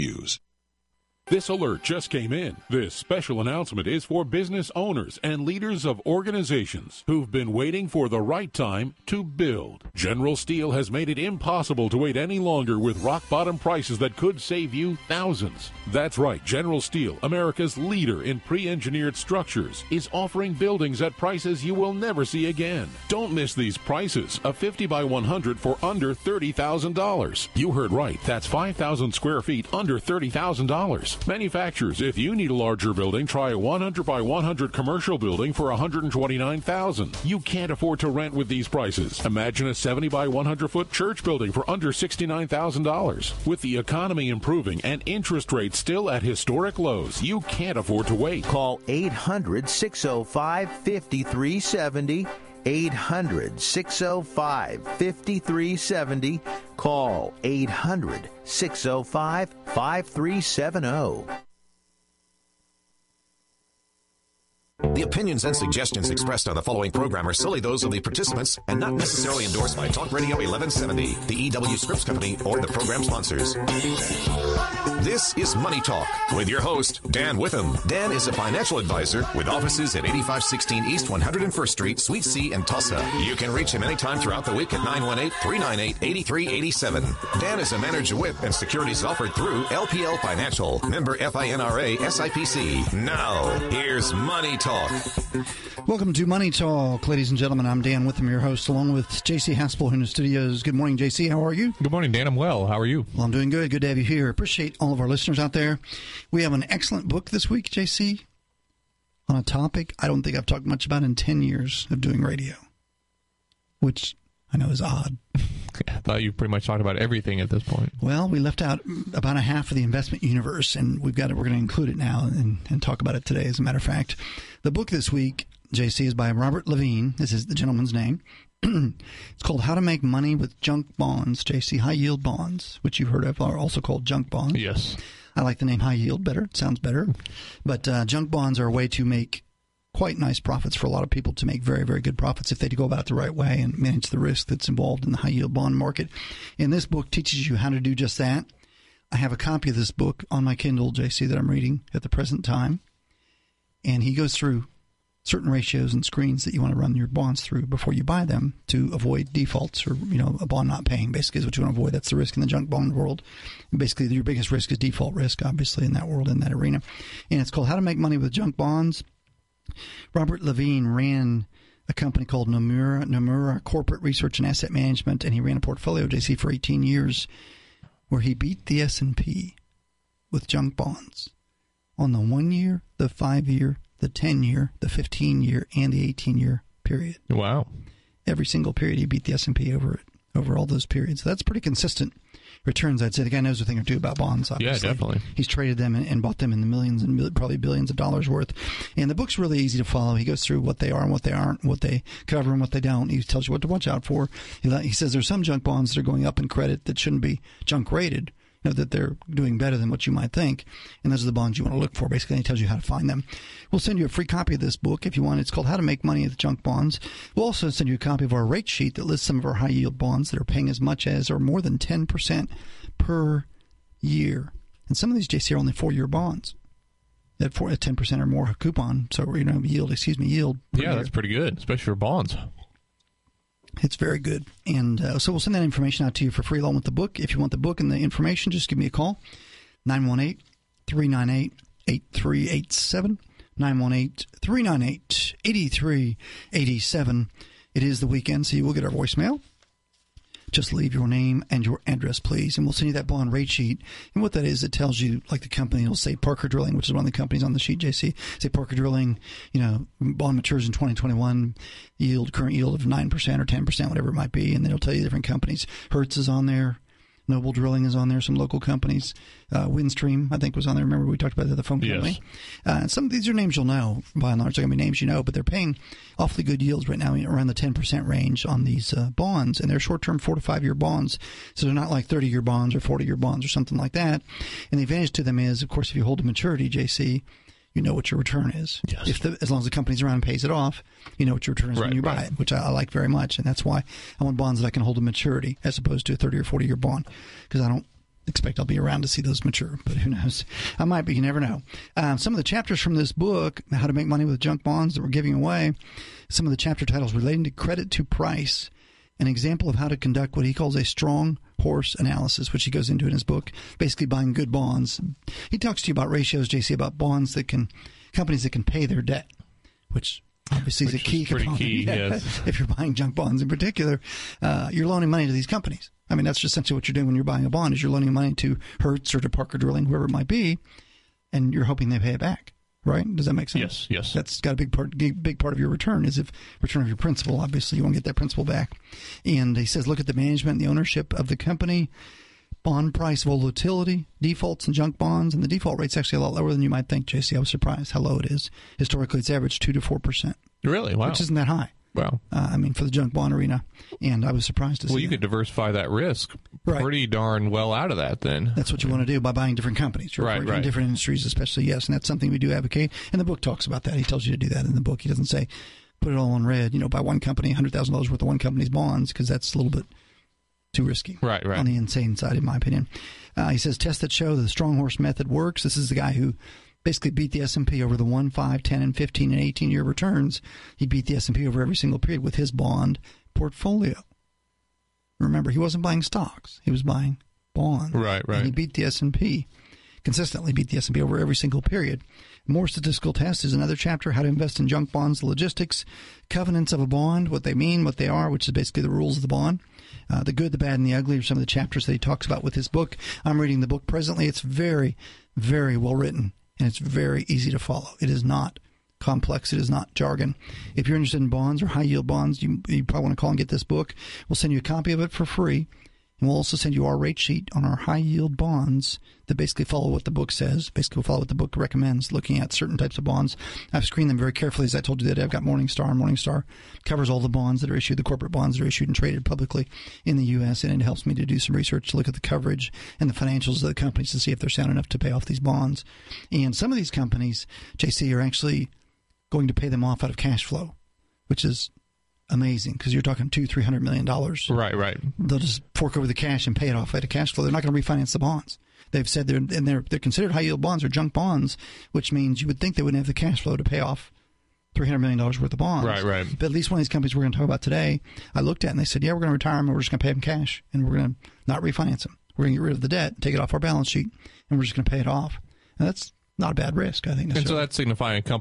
Use. This alert just came in. This special announcement is for business owners and leaders of organizations who've been waiting for the right time to build. General Steel has made it impossible to wait any longer with rock-bottom prices that could save you thousands. That's right, General Steel, America's leader in pre-engineered structures, is offering buildings at prices you will never see again. Don't miss these prices. A 50 by 100 for under $30,000. You heard right. That's 5,000 square feet under $30,000. Manufacturers, if you need a larger building, try a 100 by 100 commercial building for $129,000. You can't afford to rent with these prices. Imagine a 70 by 100 foot church building for under $69,000. With the economy improving and interest rates still at historic lows, you can't afford to wait. Call 800-605-5370. 800-605-5370. Call 800-605-5370. The opinions and suggestions expressed on the following program are solely those of the participants and not necessarily endorsed by Talk Radio 1170, the E.W. Scripps Company, or the program sponsors. This is Money Talk with your host, Dan Witham. Dan is a financial advisor with offices at 8516 East 101st Street, Suite C in Tulsa. You can reach him anytime throughout the week at 918-398-8387. Dan is a manager with and securities offered through LPL Financial, member FINRA SIPC. Now, here's Money Talk. Welcome to Money Talk, ladies and gentlemen. I'm Dan Witham, your host, along with J.C. Haspel in the studios. Good morning, J.C. How are you? Good morning, Dan. I'm well. How are you? Well, I'm doing good. Good to have you here. Appreciate all of our listeners out there. We have an excellent book this week, J.C., on a topic I don't think I've talked much about in 10 years of doing radio, which I know is odd. I thought you pretty much talked about everything at this point. Well, we left out about a half of the investment universe, and we're going to include it now and talk about it today, as a matter of fact. The book this week, JC, is by Robert Levine. This is the gentleman's name. It's called How to Make Money with Junk Bonds, JC, high-yield bonds, which you've heard of, are also called junk bonds. Yes. I like the name high-yield better. It sounds better. But junk bonds are a way to make quite nice profits for a lot of people, to make very, very good profits if they go about it the right way and manage the risk that's involved in the high-yield bond market. And this book teaches you how to do just that. I have a copy of this book on my Kindle, JC, that I'm reading at the present time. And he goes through certain ratios and screens that you want to run your bonds through before you buy them to avoid defaults, or, a bond not paying, basically, is what you want to avoid. That's the risk in the junk bond world. And basically, your biggest risk is default risk, obviously, in that world, in that arena. And it's called How to Make Money with Junk Bonds. Robert Levine ran a company called Nomura Corporate Research and Asset Management, and he ran a portfolio, JC, for 18 years, where he beat the S&P with junk bonds on the 1 year, the 5 year, the 10 year, the 15 year, and the 18 year period. Wow. Every single period he beat the S&P over all those periods. So that's pretty consistent returns, I'd say. The guy knows a thing or two about bonds, obviously. Yeah, definitely. He's traded them and bought them in the millions and probably billions of dollars worth. And the book's really easy to follow. He goes through what they are and what they aren't, what they cover and what they don't. He tells you what to watch out for. He says there's some junk bonds that are going up in credit that shouldn't be junk rated, that they're doing better than what you might think. And those are the bonds you want to look for, basically. And he tells you how to find them. We'll send you a free copy of this book if you want. It's called How to Make Money with Junk Bonds. We'll also send you a copy of our rate sheet that lists some of our high-yield bonds that are paying as much as or more than 10% per year. And some of these, JC, are only 4-year bonds at 10% or more coupon. So, yield. Yeah, that's pretty good, especially for bonds. It's very good. And so we'll send that information out to you for free along with the book. If you want the book and the information, just give me a call, 918-398-8387, 918-398-8387. It is the weekend, so you will get our voicemail. Just leave your name and your address, please, and we'll send you that bond rate sheet. And what that is, it tells you, like the company, it'll say Parker Drilling, which is one of the companies on the sheet, JC. Say Parker Drilling, bond matures in 2021, current yield of 9% or 10%, whatever it might be, and then it'll tell you different companies. Hertz is on there. Noble Drilling is on there, some local companies. Windstream, I think, was on there. Remember we talked about the phone company? Yes. Some of these are names you'll know, by and large. They're going to be names you know, but they're paying awfully good yields right now, around the 10% range on these bonds. And they're short-term 4 to 5 year bonds, so they're not like 30-year bonds or 40-year bonds or something like that. And the advantage to them is, of course, if you hold to maturity, JC, you know what your return is. Yes. As long as the company's around and pays it off, you know what your return is when you buy it, which I like very much. And that's why I want bonds that I can hold to maturity as opposed to a 30 or 40-year bond, because I don't expect I'll be around to see those mature, but who knows? I might be. You never know. Some of the chapters from this book, How to Make Money with Junk Bonds, that we're giving away, some of the chapter titles relating to credit to price, an example of how to conduct what he calls a strong horse analysis, which he goes into in his book, basically buying good bonds. He talks to you about ratios, JC, about bonds companies that can pay their debt, which obviously is a key component. Key, yes. If you're buying junk bonds in particular, you're loaning money to these companies. I mean, that's just essentially what you're doing when you're buying a bond, is you're loaning money to Hertz or to Parker Drilling, whoever it might be, and you're hoping they pay it back. Right? Does that make sense? Yes. That's got a big part of your return is if return of your principal. Obviously, you want to get that principal back. And he says, look at the management and the ownership of the company, bond price volatility, defaults and junk bonds, and the default rate's actually a lot lower than you might think, JC. I was surprised how low it is. Historically, it's averaged 2 to 4%. Really? Wow. Which isn't that high. Wow. For the junk bond arena. And I was surprised to see Well, you could diversify that risk pretty darn well out of that then. That's what you want to do by buying different companies. Right. In different industries especially, yes. And that's something we do advocate. And the book talks about that. He tells you to do that in the book. He doesn't say put it all on red, buy one company, $100,000 worth of one company's bonds, because that's a little bit too risky. Right. On the insane side, in my opinion. He says tests that show the strong horse method works. This is the guy who basically beat the S&P over the 1, 5, 10, and 15 and 18-year returns. He beat the S&P over every single period with his bond portfolio. Remember, he wasn't buying stocks. He was buying bonds. Right. And he beat the S&P, consistently beat the S&P over every single period. More statistical tests is another chapter, how to invest in junk bonds, the logistics, covenants of a bond, what they mean, what they are, which is basically the rules of the bond. The good, the bad, and the ugly are some of the chapters that he talks about with his book. I'm reading the book presently. It's very, very well written. And it's very easy to follow. It is not complex. It is not jargon. If you're interested in bonds or high-yield bonds, you probably want to call and get this book. We'll send you a copy of it for free. And we'll also send you our rate sheet on our high-yield bonds that basically follow what the book says, basically follow what the book recommends, looking at certain types of bonds. I've screened them very carefully, as I told you that I've got Morningstar. Morningstar covers all the bonds that are issued, the corporate bonds that are issued and traded publicly in the U.S., and it helps me to do some research to look at the coverage and the financials of the companies to see if they're sound enough to pay off these bonds. And some of these companies, JC, are actually going to pay them off out of cash flow, which is amazing, because you're talking $200-300 million. Right. They'll just fork over the cash and pay it off out of cash flow. They're not going to refinance the bonds. They've said they're considered high yield bonds or junk bonds, which means you would think they wouldn't have the cash flow to pay off $300 million worth of bonds. Right. But at least one of these companies we're going to talk about today, I looked at and they said, yeah, we're going to retire them and we're just going to pay them cash and we're going to not refinance them. We're going to get rid of the debt, take it off our balance sheet, and we're just going to pay it off. And that's not a bad risk, I think. And so that's signifying a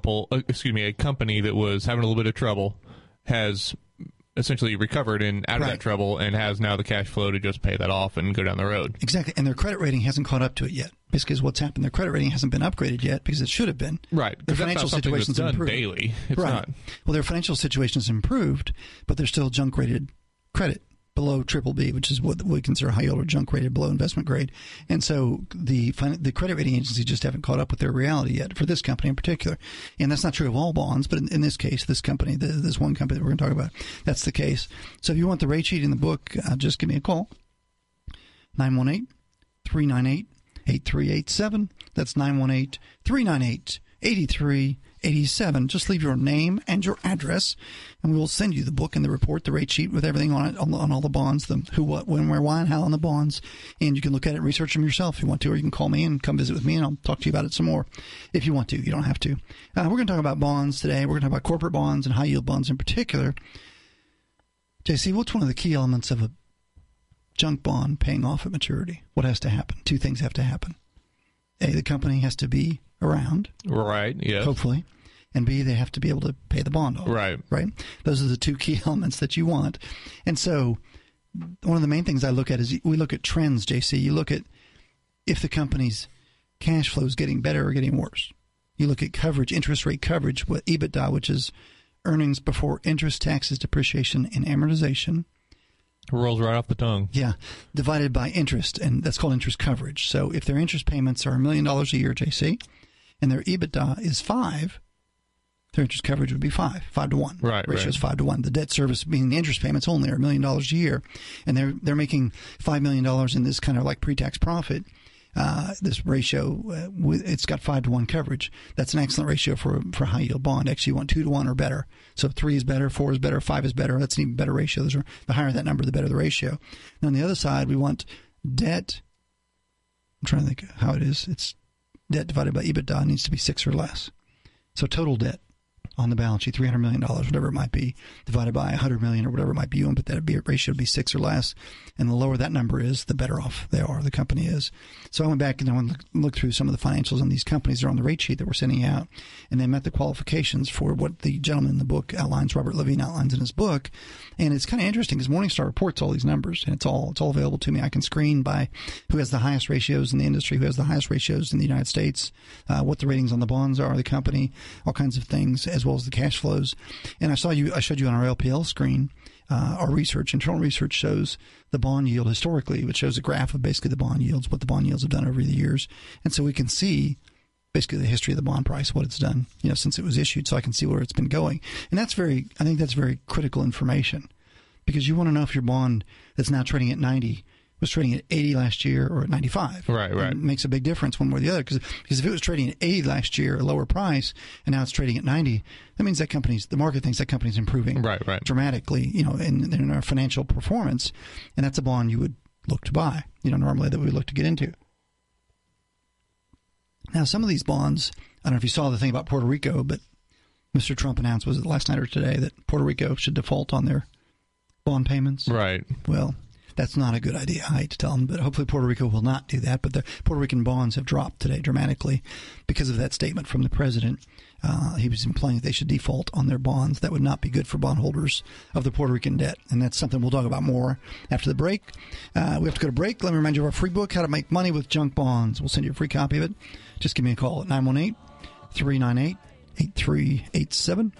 company that was having a little bit of trouble has essentially recovered and out of that trouble and has now the cash flow to just pay that off and go down the road. Exactly. And their credit rating hasn't caught up to it yet. Basically, is what's happened. Their credit rating hasn't been upgraded yet because it should have been. Right. Their financial situation's done improved daily. It's right. not. Well, their financial situation's improved, but they're still junk rated credit below BBB, which is what we consider high yield or junk rated below investment grade. And so the credit rating agencies just haven't caught up with their reality yet for this company in particular. And that's not true of all bonds, but in this case, this company, this one company that we're going to talk about, that's the case. So if you want the rate sheet in the book, just give me a call. 918-398-8387. That's 918-398-8387. Just leave your name and your address, and we will send you the book and the report, the rate sheet with everything on it, on all the bonds, the who, what, when, where, why, and how on the bonds. And you can look at it and research them yourself if you want to, or you can call me and come visit with me, and I'll talk to you about it some more if you want to. You don't have to. We're going to talk about bonds today. We're going to talk about corporate bonds and high-yield bonds in particular. JC, what's one of the key elements of a junk bond paying off at maturity? What has to happen? Two things have to happen. A, the company has to be around. Right, yes. Hopefully. And B, they have to be able to pay the bond off. Right. Those are the two key elements that you want. And so one of the main things I look at is we look at trends, JC. You look at if the company's cash flow is getting better or getting worse. You look at coverage, interest rate coverage, what EBITDA, which is earnings before interest, taxes, depreciation, and amortization. Rolls right off the tongue. Yeah, divided by interest, and that's called interest coverage. So if their interest payments are $1 million a year, JC, and their EBITDA is 5, their interest coverage would be 5 to 1. Right. Ratio is 5 to 1. The debt service, meaning the interest payments only, are $1 million a year, and they're making $5 million in this kind of like pre-tax profit. This ratio, it's got 5 to 1 coverage. That's an excellent ratio for a high yield bond. Actually, you want 2 to 1 or better. So 3 is better, 4 is better, 5 is better. That's an even better ratio. The higher that number, the better the ratio. And on the other side, we want debt I'm trying to think how it is. It's debt divided by EBITDA needs to be 6 or less. So total debt on the balance sheet, $300 million, whatever it might be, divided by $100 million or whatever it might be, but that ratio would be 6 or less. And the lower that number is, the better off the company is. So I went back and I looked through some of the financials on these companies. They're on the rate sheet that we're sending out, and they met the qualifications for what the gentleman in the book outlines, Robert Levine outlines in his book. And it's kind of interesting because Morningstar reports all these numbers, and it's all available to me. I can screen by who has the highest ratios in the industry, who has the highest ratios in the United States, what the ratings on the bonds are, the company, all kinds of things, as well as the cash flows. And I showed you on our LPL screen, our research, internal research shows the bond yield historically, which shows a graph of basically the bond yields, what the bond yields have done over the years. And so we can see basically the history of the bond price, what it's done, since it was issued, so I can see where it's been going. And I think that's very critical information, because you want to know if your bond that's now trading at 90 was trading at 80 last year or at 95. Right. It makes a big difference one way or the other, because if it was trading at 80 last year, a lower price, and now it's trading at 90, that means the market thinks that company's improving dramatically, in our financial performance, and that's a bond you would look to buy, normally that we would look to get into. Now, some of these bonds, I don't know if you saw the thing about Puerto Rico, but Mr. Trump announced, was it last night or today, that Puerto Rico should default on their bond payments? Right. Well, that's not a good idea. I hate to tell them, but hopefully Puerto Rico will not do that. But the Puerto Rican bonds have dropped today dramatically because of that statement from the president. He was implying that they should default on their bonds. That would not be good for bondholders of the Puerto Rican debt. And that's something we'll talk about more after the break. We have to go to break. Let me remind you of our free book, How to Make Money with Junk Bonds. We'll send you a free copy of it. Just give me a call at 918-398-8387,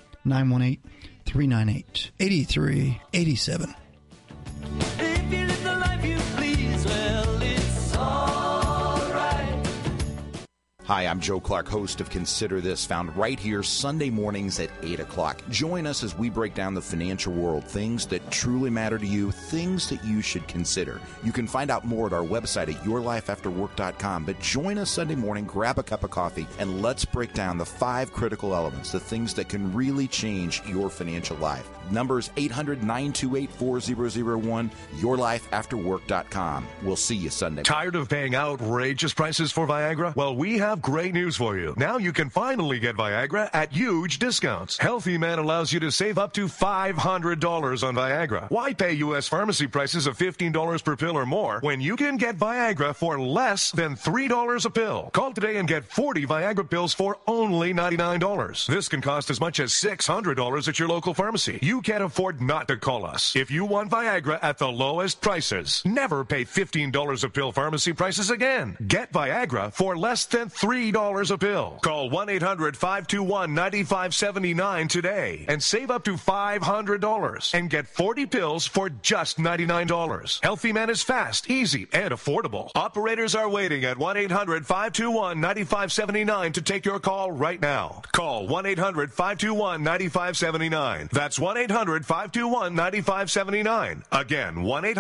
918-398-8387. If you live the life you please, well, it's all right. Hi, I'm Joe Clark, host of Consider This, found right here Sunday mornings at 8 o'clock. Join us as we break down the financial world, things that truly matter to you, things that you should consider. You can find out more at our website at yourlifeafterwork.com, but join us Sunday morning, grab a cup of coffee, and let's break down the 5 critical elements, the things that can really change your financial life. Numbers 800-928-4001, yourlifeafterwork.com. We'll see you Sunday. Tired of paying outrageous prices for Viagra? Well, we have great news for you. Now you can finally get Viagra at huge discounts. Healthy Man allows you to save up to $500 on Viagra. Why pay U.S. pharmacy prices of $15 per pill or more when you can get Viagra for less than $3 a pill? Call today and get 40 Viagra pills for only $99. This can cost as much as $600 at your local pharmacy. You can't afford not to call us. If you want Viagra at the lowest prices, never pay $15 a pill pharmacy prices again. Get Viagra for less than $3 a pill. Call 1-800-521-9579 today and save up to $500 and get 40 pills for just $99. Healthy Man is fast, easy, and affordable. Operators are waiting at 1-800-521-9579 to take your call right now. Call 1-800-521-9579. That's 1-800-521-9579. Again,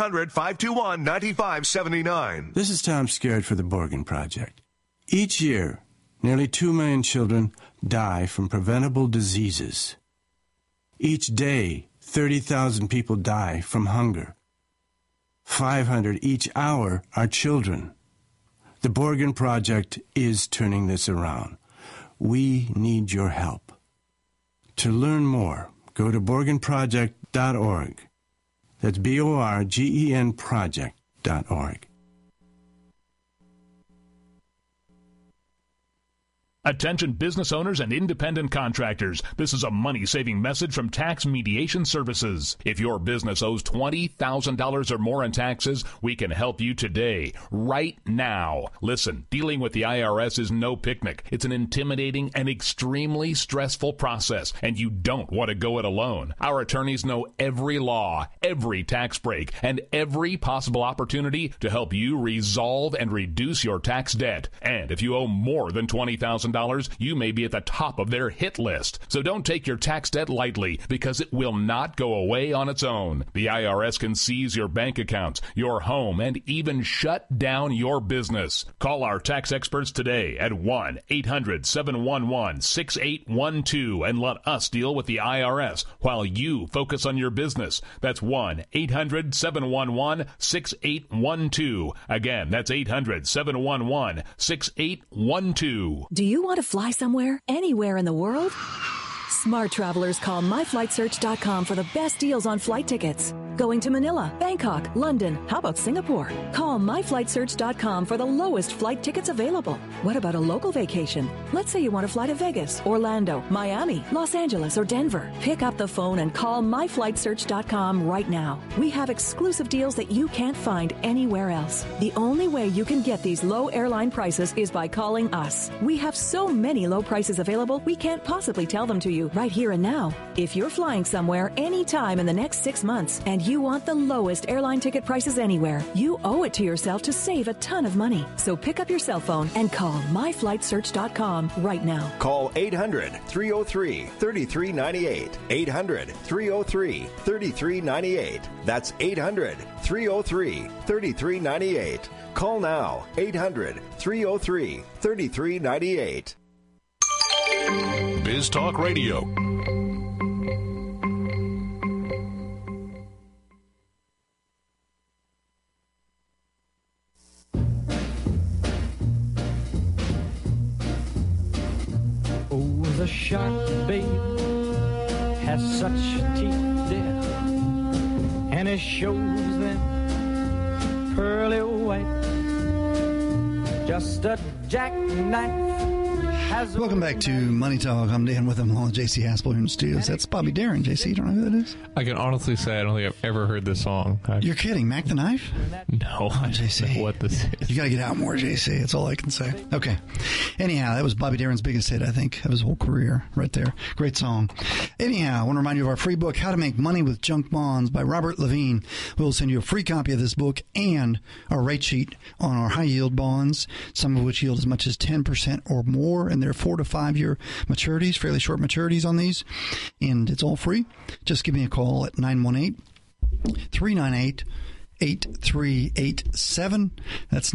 1-800-521-9579. This is Tom Scared for the Borgen Project. Each year, nearly 2 million children die from preventable diseases. Each day, 30,000 people die from hunger. 500 each hour are children. The Borgen Project is turning this around. We need your help. To learn more, go to BorgenProject.org. That's BORGEN project.org. Attention business owners and independent contractors. This is a money-saving message from Tax Mediation Services. If your business owes $20,000 or more in taxes, we can help you today, right now. Listen, dealing with the IRS is no picnic. It's an intimidating and extremely stressful process, and you don't want to go it alone. Our attorneys know every law, every tax break, and every possible opportunity to help you resolve and reduce your tax debt. And if you owe more than $20,000, $1,000, you may be at the top of their hit list. So don't take your tax debt lightly, because it will not go away on its own. The IRS can seize your bank accounts, your home, and even shut down your business. Call our tax experts today at 1-800-711-6812 and let us deal with the IRS while you focus on your business. That's 1-800-711-6812. Again, that's 800-711-6812. Do you want to fly somewhere, anywhere in the world? Smart travelers call myflightsearch.com for the best deals on flight tickets. Going to Manila, Bangkok, London, how about Singapore? Call myflightsearch.com for the lowest flight tickets available. What about a local vacation? Let's say you want to fly to Vegas, Orlando, Miami, Los Angeles, or Denver. Pick up the phone and call myflightsearch.com right now. We have exclusive deals that you can't find anywhere else. The only way you can get these low airline prices is by calling us. We have so many low prices available, we can't possibly tell them to you right here and now. If you're flying somewhere anytime in the next 6 months and you want the lowest airline ticket prices anywhere, you owe it to yourself to save a ton of money. So pick up your cell phone and call myflightsearch.com right now. Call 800-303-3398. 800-303-3398. That's 800-303-3398. Call now. 800-303-3398. Biz Talk Radio. Oh, the shark, babe, has such teeth, dear, and it shows them pearly white. Just a jackknife. Welcome back to Money Talk. I'm Dan with him along with J.C. Haspel here in the studios. That's Bobby Darin. J.C., you don't know who that is? I can honestly say I don't think I've ever heard this song. You're kidding. Mac the Knife? No. J.C. I don't know what this is. You got to get out more, J.C. That's all I can say. Okay. Anyhow, that was Bobby Darin's biggest hit, I think, of his whole career right there. Great song. Anyhow, I want to remind you of our free book, How to Make Money with Junk Bonds by Robert Levine. We'll send you a free copy of this book and our rate sheet on our high-yield bonds, some of which yield as much as 10% or more, and they're 4 to 5 year maturities, fairly short maturities on these, and it's all free. Just give me a call at 918-398-8387. That's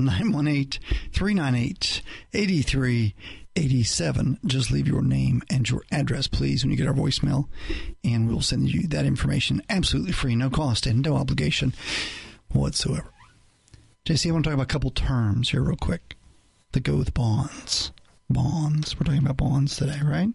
918-398-8387. Just leave your name and your address, please, when you get our voicemail, and we'll send you that information absolutely free, no cost and no obligation whatsoever. JC, I want to talk about a couple terms here real quick that go with bonds. Bonds. We're talking about bonds today, right?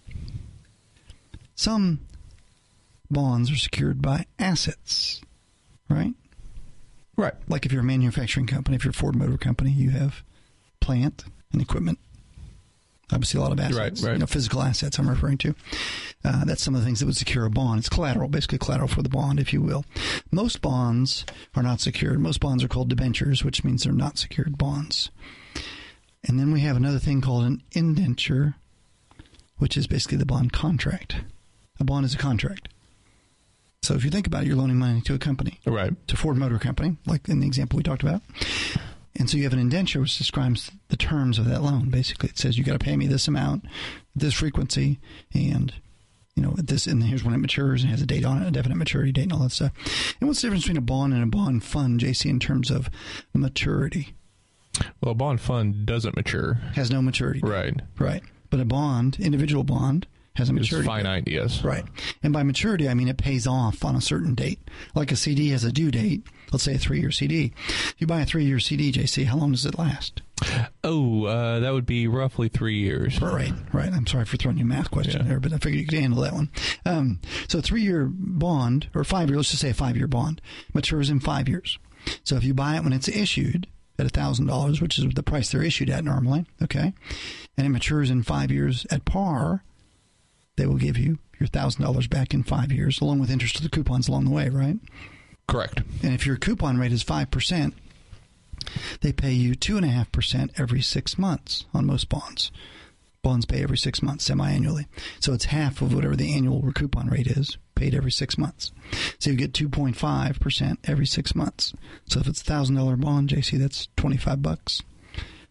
Some bonds are secured by assets, right? Right. Like if you're a manufacturing company, if you're a Ford Motor Company, you have plant and equipment. Obviously, a lot of assets. Right. You know, physical assets I'm referring to. That's some of the things that would secure a bond. It's collateral, basically collateral for the bond, if you will. Most bonds are not secured. Most bonds are called debentures, which means they're not secured bonds. And then we have another thing called an indenture, which is basically the bond contract. A bond is a contract. So if you think about it, you're loaning money to a company. Right. To Ford Motor Company, like in the example we talked about. And so you have an indenture which describes the terms of that loan. Basically, it says you got to pay me this amount, this frequency, and you know this, and here's when it matures, and it has a date on it, a definite maturity date, and all that stuff. And what's the difference between a bond and a bond fund, JC, in terms of maturity? Well, a bond fund doesn't mature. Has no maturity. Right. Right. But a bond, individual bond, has a maturity. It's finite, yes. Right. And by maturity, I mean it pays off on a certain date. Like a CD has a due date, let's say a 3-year CD. You buy a 3-year CD, JC, how long does it last? Oh, that would be roughly 3 years. Right. I'm sorry for throwing you a math question there, but I figured you could handle that one. So a 3-year bond, or 5-year, let's just say a 5-year bond, matures in 5 years. So if you buy it when it's issued at $1,000, which is the price they're issued at normally, okay, and it matures in 5 years at par, they will give you your $1,000 back in 5 years, along with interest to the coupons along the way, right? Correct. And if your coupon rate is 5%, they pay you 2.5% every 6 months on most bonds. Bonds pay every 6 months, semi-annually. So it's half of whatever the annual coupon rate is, paid every 6 months. So you get 2.5% every 6 months. So if it's a $1,000 bond, JC, that's $25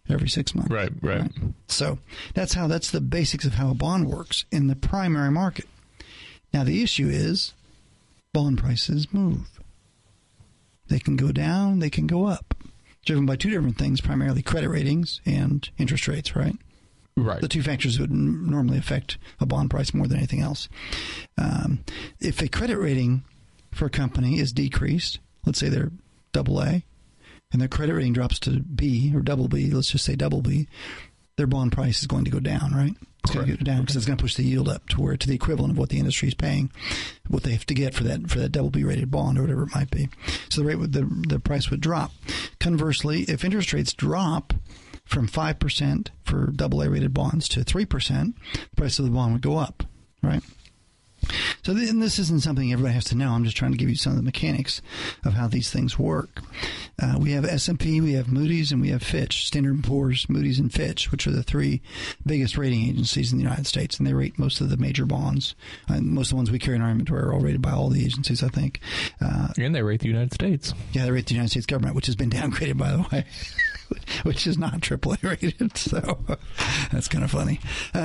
every 6 months. Right. So that's the basics of how a bond works in the primary market. Now, the issue is bond prices move. They can go down, they can go up, driven by two different things, primarily credit ratings and interest rates, right? Right. The two factors that would normally affect a bond price more than anything else. If a credit rating for a company is decreased, let's say they're AA, and their credit rating drops to B or double B, let's just say double B, their bond price is going to go down, right? It's going to go down because it's going to push the yield up to the equivalent of what the industry is paying, what they have to get for that double B rated bond or whatever it might be. So the price would drop. Conversely, if interest rates drop from 5% for AA rated bonds to 3%, the price of the bond would go up, right? So this isn't something everybody has to know. I'm just trying to give you some of the mechanics of how these things work. We have S&P, we have Moody's, and we have Fitch. Standard & Poor's, Moody's, and Fitch, which are the three biggest rating agencies in the United States, and they rate most of the major bonds. Most of the ones we carry in our inventory are all rated by all the agencies, I think. And they rate the United States. Yeah, they rate the United States government, which has been downgraded, by the way. Which is not AAA rated, so that's kind of funny.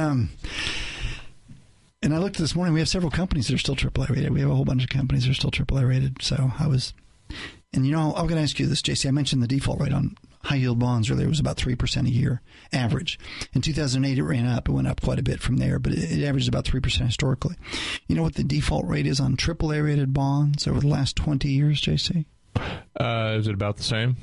And I looked this morning, we have several companies that are still AAA rated. We have a whole bunch of companies that are still AAA rated. So and I'm going to ask you this, JC. I mentioned the default rate on high yield bonds earlier. It was about 3% a year average. In 2008, it ran up. It went up quite a bit from there, but it averaged about 3% historically. You know what the default rate is on AAA rated bonds over the last 20 years, JC? Is it about the same?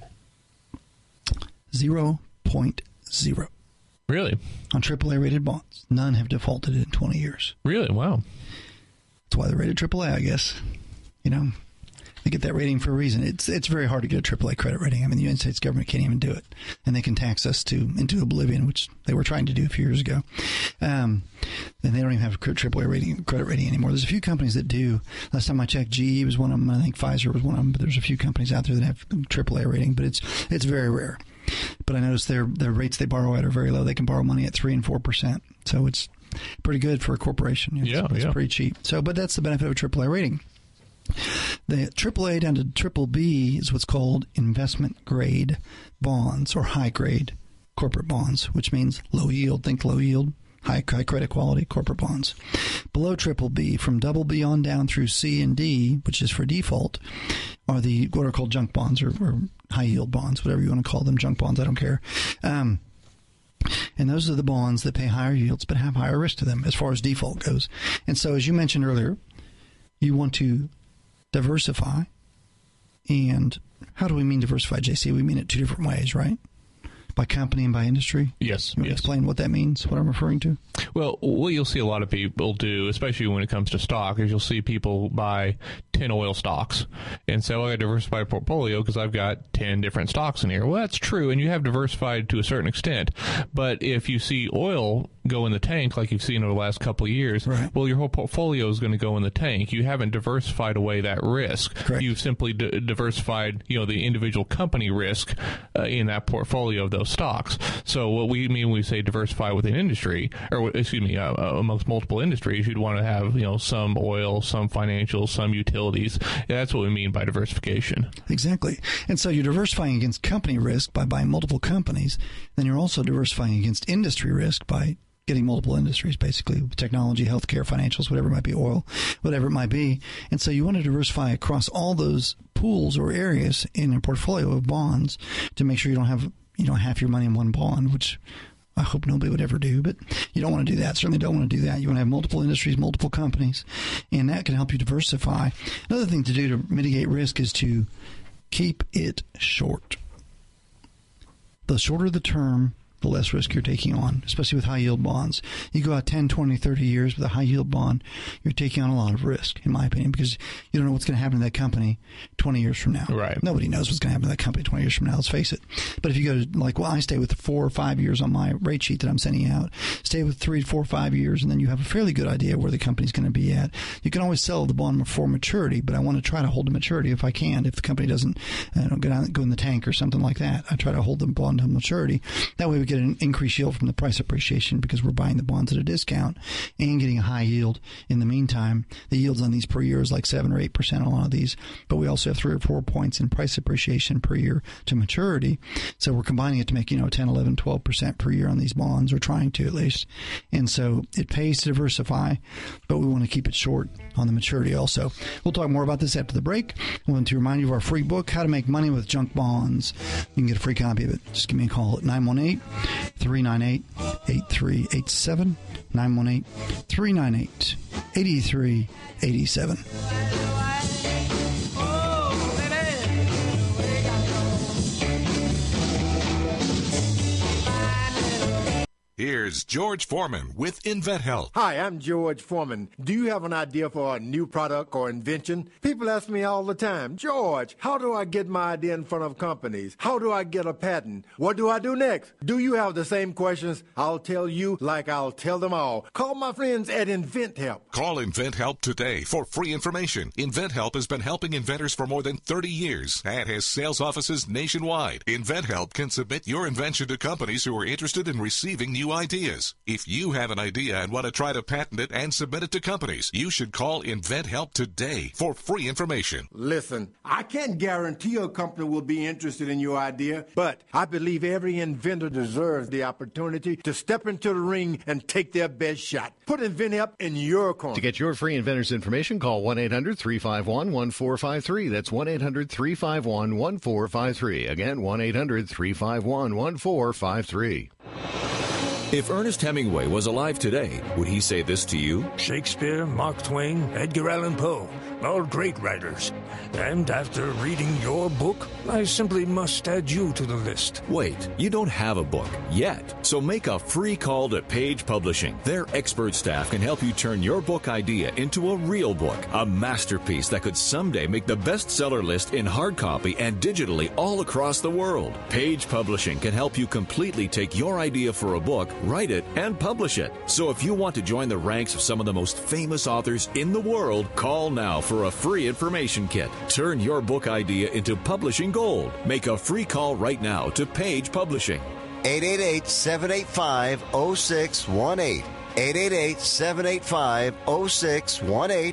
0.0. Really? On AAA rated bonds. None have defaulted in 20 years. Really? Wow. That's why they're rated AAA, I guess. You know, they get that rating for a reason. It's very hard to get a AAA credit rating. I mean, the United States government can't even do it. And they can tax us into oblivion, which they were trying to do a few years ago. And they don't even have a AAA credit rating anymore. There's a few companies that do. Last time I checked, GE was one of them. I think Pfizer was one of them. But there's a few companies out there that have AAA rating. But it's very rare. But I noticed their rates they borrow at are very low. They can borrow money at 3% and 4%. So it's pretty good for a corporation. It's pretty cheap. So, but that's the benefit of a AAA rating. The AAA down to BBB is what's called investment grade bonds or high grade corporate bonds, which means low yield. Think low yield, high credit quality corporate bonds. Below BBB, from BB on down through C and D, which is for default, are what are called junk bonds or high yield bonds, whatever you want to call them, junk bonds, I don't care. And those are the bonds that pay higher yields but have higher risk to them as far as default goes. And so, as you mentioned earlier, you want to diversify. And how do we mean diversify, JC? We mean it two different ways, right? By company and by industry? Yes. You want to explain what that means, what I'm referring to? Well, what you'll see a lot of people do, especially when it comes to stock, is you'll see people buy 10 oil stocks and say, well, I diversify a portfolio because I've got 10 different stocks in here. Well, that's true, and you have diversified to a certain extent. But if you see oil go in the tank like you've seen over the last couple of years, right, well, your whole portfolio is going to go in the tank. You haven't diversified away that risk. Correct. You've simply diversified, the individual company risk in that portfolio of those stocks. So what we mean when we say diversify within industry, or amongst multiple industries, you'd want to have some oil, some financials, some utilities. That's what we mean by diversification. Exactly. And so you're diversifying against company risk by buying multiple companies. Then you're also diversifying against industry risk by getting multiple industries, basically technology, healthcare, financials, whatever it might be, oil, whatever it might be. And so you want to diversify across all those pools or areas in a portfolio of bonds to make sure you don't have half your money in one bond, which I hope nobody would ever do, but you don't want to do that. Certainly don't want to do that. You want to have multiple industries, multiple companies, and that can help you diversify. Another thing to do to mitigate risk is to keep it short. The shorter the term, the less risk you're taking on, especially with high-yield bonds. You go out 10, 20, 30 years with a high-yield bond, you're taking on a lot of risk, in my opinion, because you don't know what's going to happen to that company 20 years from now. Right. Nobody knows what's going to happen to that company 20 years from now, let's face it. But if you go to, I stay with 4 or 5 years on my rate sheet that I'm sending out, stay with 3, 4, 5 years, and then you have a fairly good idea where the company's going to be at. You can always sell the bond before maturity, but I want to try to hold to maturity if I can. If the company doesn't go in the tank or something like that, I try to hold the bond to maturity. That way we get an increased yield from the price appreciation because we're buying the bonds at a discount and getting a high yield in the meantime. The yields on these per year is like 7 or 8% on a lot of these, but we also have 3 or 4 points in price appreciation per year to maturity. So we're combining it to make, 10, 11, 12% per year on these bonds, or trying to at least. And so it pays to diversify, but we want to keep it short on the maturity also. We'll talk more about this after the break. I want to remind you of our free book, How to Make Money with Junk Bonds. You can get a free copy of it. Just give me a call at 918-398-8387, 918-398-8387. Here's George Foreman with InventHelp. Hi, I'm George Foreman. Do you have an idea for a new product or invention? People ask me all the time, George, how do I get my idea in front of companies? How do I get a patent? What do I do next? Do you have the same questions? I'll tell you like I'll tell them all. Call my friends at InventHelp. Call InventHelp today for free information. InventHelp has been helping inventors for more than 30 years and has sales offices nationwide. InventHelp can submit your invention to companies who are interested in receiving new ideas. If you have an idea and want to try to patent it and submit it to companies, you should call InventHelp today for free information. Listen, I can't guarantee a company will be interested in your idea, but I believe every inventor deserves the opportunity to step into the ring and take their best shot. Put InventHelp in your corner. To get your free inventor's information, call 1-800-351-1453. That's 1-800-351-1453. Again, 1-800-351-1453. If Ernest Hemingway was alive today, would he say this to you? Shakespeare, Mark Twain, Edgar Allan Poe, all great writers. And after reading your book, I simply must add you to the list. Wait, you don't have a book yet. So make a free call to Page Publishing. Their expert staff can help you turn your book idea into a real book, a masterpiece that could someday make the bestseller list in hard copy and digitally all across the world. Page Publishing can help you completely take your idea for a book, write it, and publish it. So if you want to join the ranks of some of the most famous authors in the world, call now for a free information kit. Turn your book idea into publishing gold. Make a free call right now to Page Publishing. 888-785-0618. 888-785-0618.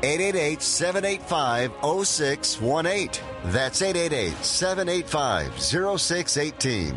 888-785-0618. That's 888-785-0618.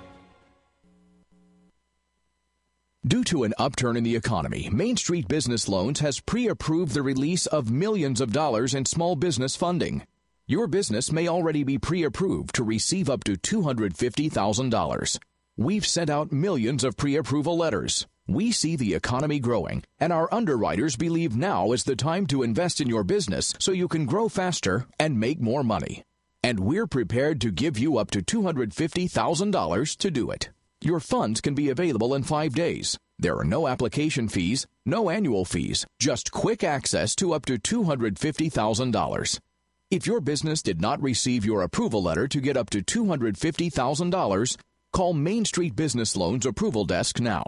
Due to an upturn in the economy, Main Street Business Loans has pre-approved the release of millions of dollars in small business funding. Your business may already be pre-approved to receive up to $250,000. We've sent out millions of pre-approval letters. We see the economy growing, and our underwriters believe now is the time to invest in your business so you can grow faster and make more money. And we're prepared to give you up to $250,000 to do it. Your funds can be available in 5 days. There are no application fees, no annual fees, just quick access to up to $250,000. If your business did not receive your approval letter to get up to $250,000, call Main Street Business Loans Approval Desk now.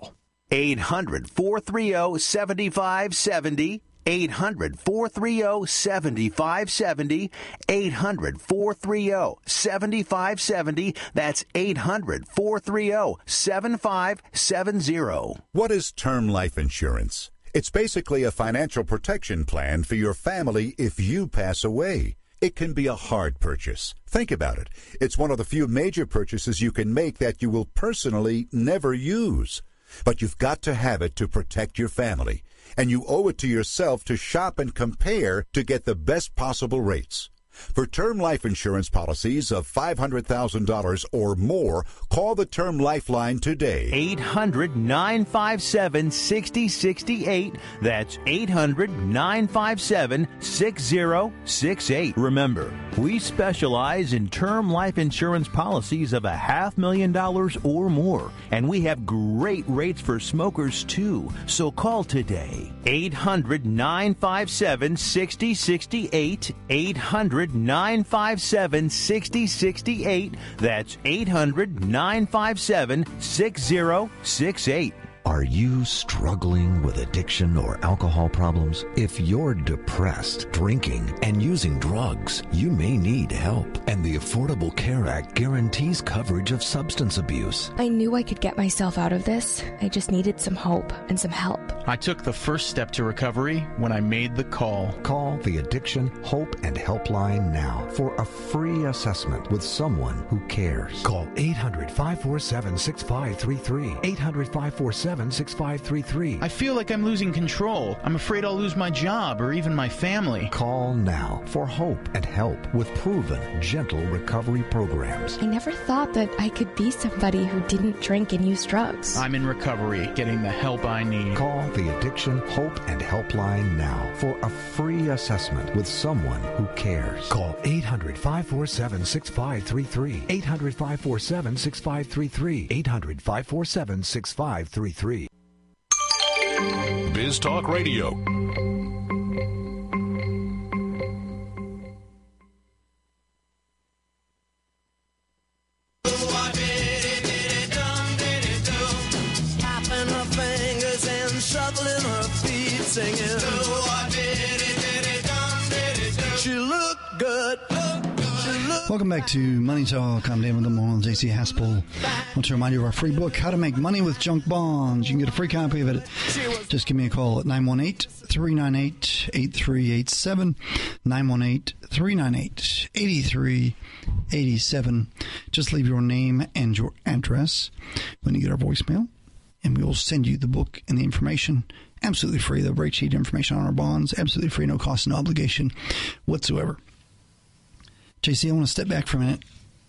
800-430-7570. 800-430-7570. 800-430-7570. That's 800-430-7570. What is term life insurance? It's basically a financial protection plan for your family if you pass away. It can be a hard purchase. Think about it. It's one of the few major purchases you can make that you will personally never use. But you've got to have it to protect your family. And you owe it to yourself to shop and compare to get the best possible rates. For term life insurance policies of $500,000 or more, call the Term Lifeline today. 800-957-6068. That's 800-957-6068. Remember, we specialize in term life insurance policies of $500,000 or more, and we have great rates for smokers, too. So call today. 800-957-6068. 800-957-6068. That's 800-957-6068. Are you struggling with addiction or alcohol problems? If you're depressed, drinking, and using drugs, you may need help. And the Affordable Care Act guarantees coverage of substance abuse. I knew I could get myself out of this. I just needed some hope and some help. I took the first step to recovery when I made the call. Call the Addiction, Hope, and Helpline now for a free assessment with someone who cares. Call 800-547-6533. 800-547-6533. I feel like I'm losing control. I'm afraid I'll lose my job or even my family. Call now for hope and help with proven, gentle recovery programs. I never thought that I could be somebody who didn't drink and use drugs. I'm in recovery, getting the help I need. Call the Addiction, Hope, and Helpline now for a free assessment with someone who cares. Call 800-547-6533. 800-547-6533. 800-547-6533. Biz Talk Radio. Shuffling her feet, singing. She looked good. Welcome back to Money Talk. I'm David Lamont, J.C. Haspel. I want to remind you of our free book, How to Make Money with Junk Bonds. You can get a free copy of it. Just give me a call at 918-398-8387. 918-398-8387. Just leave your name and your address when you get our voicemail, and we will send you the book and the information absolutely free. The rate sheet information on our bonds, absolutely free, no cost, no obligation whatsoever. JC, I want to step back for a minute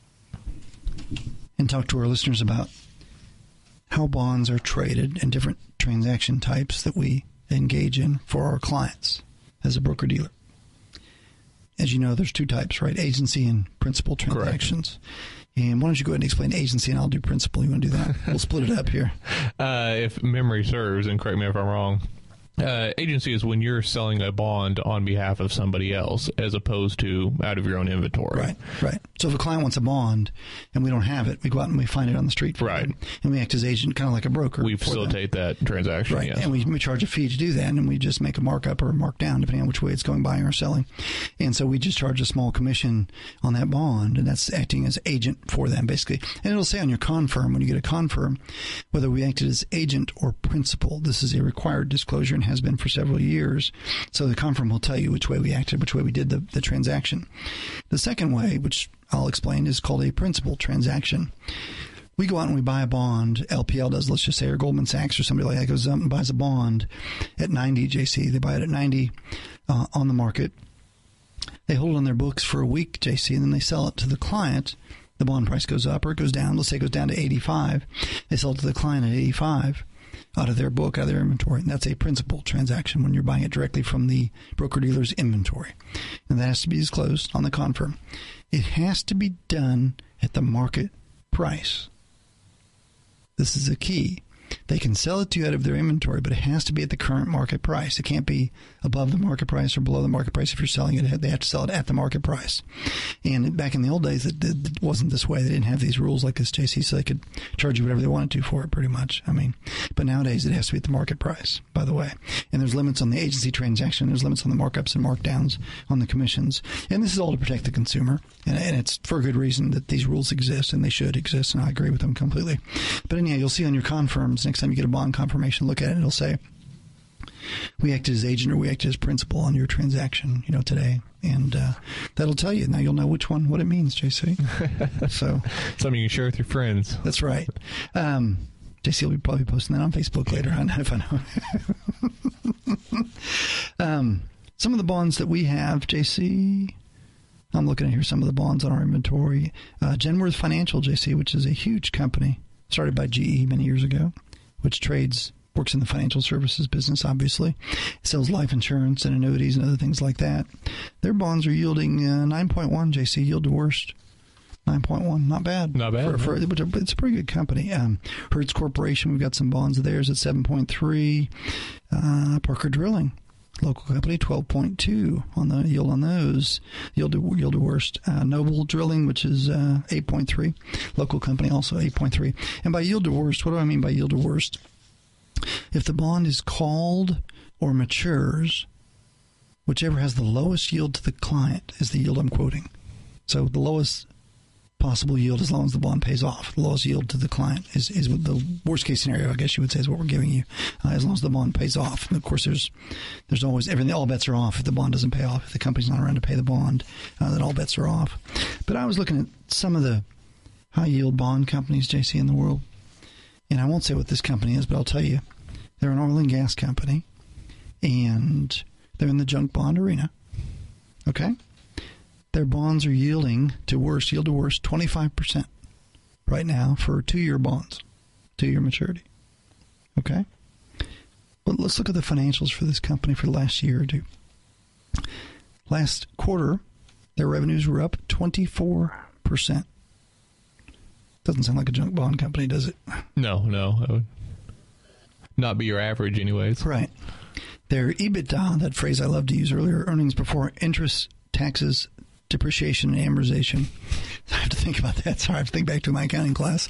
and talk to our listeners about how bonds are traded and different transaction types that we engage in for our clients as a broker-dealer. As you know, there's two types, right? Agency and principal transactions. Correct. And why don't you go ahead and explain agency, and I'll do principal. You want to do that? We'll split it up here. If memory serves, and correct me if I'm wrong, agency is when you're selling a bond on behalf of somebody else as opposed to out of your own inventory. Right. So if a client wants a bond and we don't have it, we go out and we find it on the street for them, and we act as agent, kind of like a broker. We facilitate that transaction, right. Yes. And we charge a fee to do that, and we just make a markup or a markdown depending on which way it's going, buying or selling. And so we just charge a small commission on that bond, and that's acting as agent for them, basically. And it'll say on your confirm, when you get a confirm, whether we acted as agent or principal. This is a required disclosure and has been for several years. So the confirm will tell you which way we acted, which way we did the transaction. The second way, which I'll explain, is called a principal transaction. We go out and we buy a bond. LPL does, let's just say, or Goldman Sachs or somebody like that goes out and buys a bond at 90, JC. They buy it at 90 on the market. They hold it on their books for a week, JC, and then they sell it to the client. The bond price goes up or it goes down. Let's say it goes down to 85. They sell it to the client at 85 out of their book, out of their inventory. And that's a principal transaction when you're buying it directly from the broker-dealer's inventory. And that has to be disclosed on the confirm. It has to be done at the market price. This is the key. They can sell it to you out of their inventory, but it has to be at the current market price. It can't be above the market price or below the market price. If you're selling it, they have to sell it at the market price. And back in the old days, it wasn't this way. They didn't have these rules like this, JC, so they could charge you whatever they wanted to for it, pretty much. I mean, but nowadays it has to be at the market price, by the way. And there's limits on the agency transaction. There's limits on the markups and markdowns on the commissions. And this is all to protect the consumer. And it's for a good reason that these rules exist, and they should exist, and I agree with them completely. But anyhow, you'll see on your confirms, next time you get a bond confirmation, look at it, and it'll say, we acted as agent or we acted as principal on your transaction, today. And that'll tell you. Now you'll know what it means, JC. So something you can share with your friends. That's right. JC will be probably posting that on Facebook later on, if I know. Some of the bonds that we have, JC, I'm looking at here some of the bonds on our inventory. Genworth Financial, JC, which is a huge company, started by GE many years ago, which works in the financial services business, obviously. It sells life insurance and annuities and other things like that. Their bonds are yielding 9.1, JC, yield to worst. 9.1, not bad. Not bad. It's a pretty good company. Hertz Corporation, we've got some bonds of theirs at 7.3. Parker Drilling, local company, 12.2 on the yield on those. Yield to worst. Noble Drilling, which is 8.3. Local company, also 8.3. And by yield to worst, what do I mean by yield to worst? If the bond is called or matures, whichever has the lowest yield to the client is the yield I'm quoting. So the lowest possible yield as long as the bond pays off. The lowest yield to the client is the worst case scenario, I guess you would say, is what we're giving you, as long as the bond pays off. And of course, there's always everything. All bets are off if the bond doesn't pay off. If the company's not around to pay the bond, then all bets are off. But I was looking at some of the high yield bond companies, JC, in the world, and I won't say what this company is, but I'll tell you, they're an oil and gas company, and they're in the junk bond arena. Okay. Their bonds are yielding to worst, 25% right now for 2-year bonds, 2-year maturity. Okay? But let's look at the financials for this company for the last year or two. Last quarter, their revenues were up 24%. Doesn't sound like a junk bond company, does it? No. That would not be your average anyways. Right. Their EBITDA, that phrase I loved to use earlier, earnings before interest, taxes, depreciation, and amortization. I have to think about that. Sorry, I have to think back to my accounting class.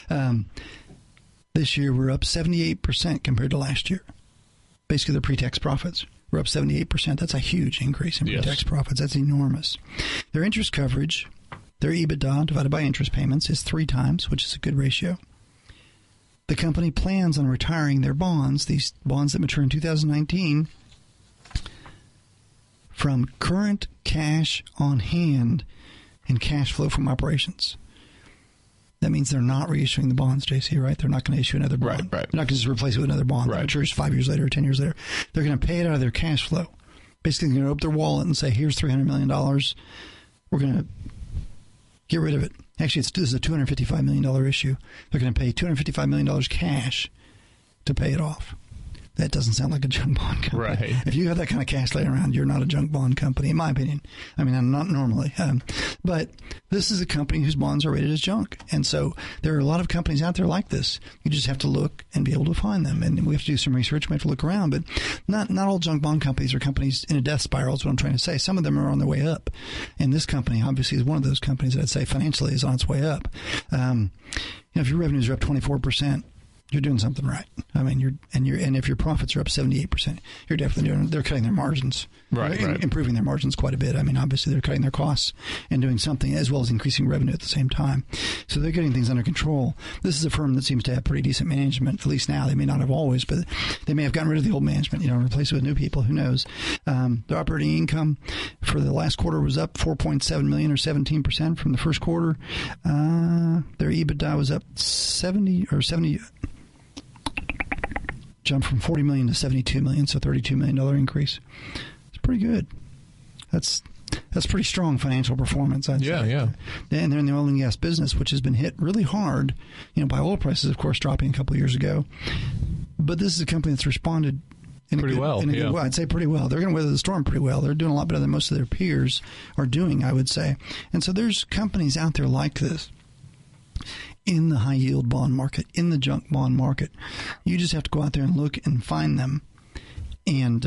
This year, we're up 78% compared to last year. Basically, their pre-tax profits were up 78%. That's a huge increase in pre-tax profits. That's enormous. Their interest coverage, their EBITDA divided by interest payments, is 3 times, which is a good ratio. The company plans on retiring their bonds, these bonds that mature in 2019, from current cash on hand and cash flow from operations. That means they're not reissuing the bonds, JC, right? They're not going to issue another bond. Right. They're not going to just replace it with another bond that matures 5 years later or 10 years later. They're going to pay it out of their cash flow. Basically, they're going to open their wallet and say, here's $300 million. We're going to get rid of it. Actually, this is a $255 million issue. They're going to pay $255 million cash to pay it off. That doesn't sound like a junk bond company. Right. If you have that kind of cash laying around, you're not a junk bond company, in my opinion. I mean, I'm not normally. But this is a company whose bonds are rated as junk. And so there are a lot of companies out there like this. You just have to look and be able to find them. And we have to do some research. We have to look around. But not all junk bond companies are companies in a death spiral is what I'm trying to say. Some of them are on their way up. And this company, obviously, is one of those companies that I'd say financially is on its way up. If your revenues are up 24%, you're doing something right. I mean, and if your profits are up 78%, you're definitely they're cutting their margins, improving their margins quite a bit. I mean, obviously they're cutting their costs and doing something as well as increasing revenue at the same time. So they're getting things under control. This is a firm that seems to have pretty decent management, at least now. They may not have always, but they may have gotten rid of the old management, replaced it with new people. Who knows? Their operating income for the last quarter was up $4.7 million or 17% from the first quarter. Their EBITDA was up 70. Jumped from $40 million to $72 million, so $32 million increase. It's pretty good. That's pretty strong financial performance, I'd say. Yeah. And they're in the oil and gas business, which has been hit really hard, by oil prices, of course, dropping a couple of years ago. But this is a company that's responded pretty well. I'd say pretty well. They're going to weather the storm pretty well. They're doing a lot better than most of their peers are doing, I would say. And so there's companies out there like this in the high-yield bond market, in the junk bond market. You just have to go out there and look and find them. And